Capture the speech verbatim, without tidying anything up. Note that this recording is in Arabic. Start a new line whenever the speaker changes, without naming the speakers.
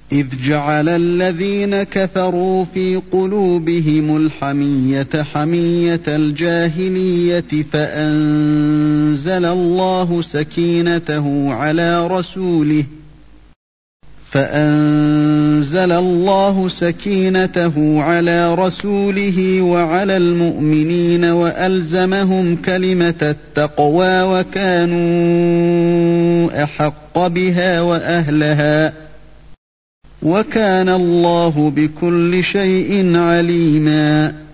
إذ جعل الذين كفروا في قلوبهم الحمية حمية الجاهلية فأنزل الله سكينته على رسوله فأنزل الله سكينته على رسوله وعلى المؤمنين وألزمهم كلمة التقوى وكانوا أحق بها وأهلها وكان الله بكل شيء عليما.